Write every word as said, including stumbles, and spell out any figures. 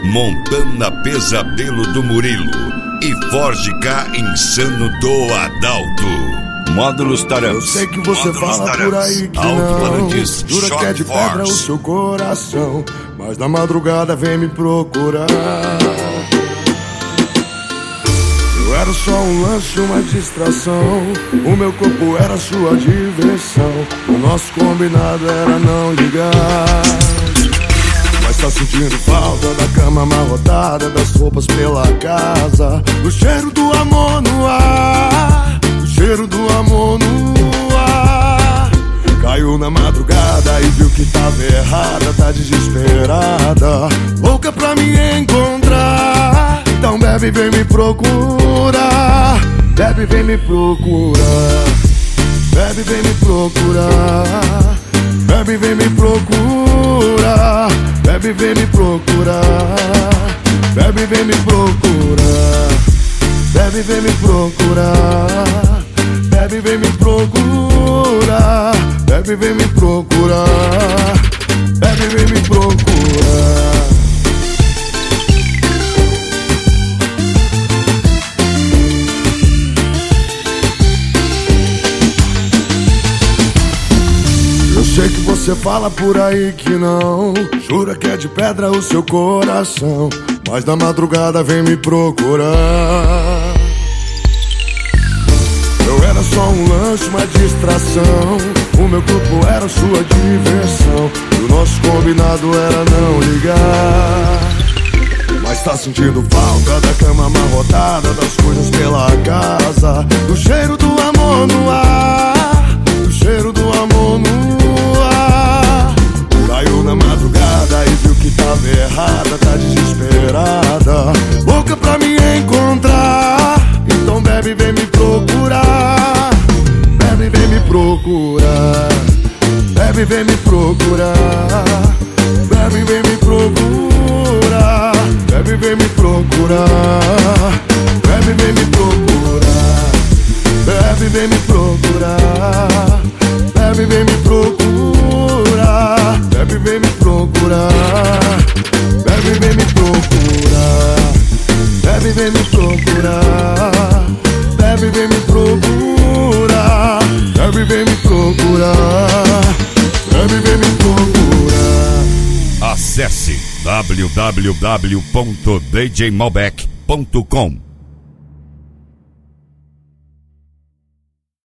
Montana Pesadelo do Murilo e Ford K Insano do Adalto. Módulos Tarantos. Eu sei que você Módulos fala Tarantos. por aí que Alto-falantes não jura que é de Short pedra o Force. seu coração, mas na madrugada vem me procurar. Eu era só um lanche, uma distração, o meu corpo era sua diversão. O nosso combinado era não ligar. Mas tá sentindo falta da cama amarrotada, das roupas pela casa, do cheiro do amor no ar, do cheiro do amor no ar. Caiu na madrugada e viu que tava errada, tá desesperada, louca pra me encontrar. Então bebe, vem me procurar, bebe, vem me procurar, bebe, vem me procurar, bebe, vem me procurar, bebe, vem me procurar, bebe, vem me procurar, bebe, vem me procurar, bebe, vem me procurar, bebe, vem me procurar, bebe, vem me procurar. Sei que você fala por aí que não, jura que é de pedra o seu coração, mas na madrugada vem me procurar. Eu era só um lanche, uma distração, o meu corpo era sua diversão, e o nosso combinado era não ligar. Mas tá sentindo falta da cama amarrotada, das coisas pela casa, do cheiro do amor no ar, do cheiro do amor no ar. Caiu na madrugada e viu que tava errada, tá desesperada, louca pra me encontrar. Então bebe, vem me procurar, bebe, vem me procurar, bebe, vem me procurar, bebe, vem me procurar, bebe, vem me procurar, bebe, vem me procurar, bebe, vem me procurar, bebe, vem me procurar, bebe, vem me procurar, bebe, vem me procurar, bebe, vem me procurar, bebe, vem me procurar, bebe, vem me procurar, bebe, vem me procurar. Acesse w w w ponto d j malbec ponto com.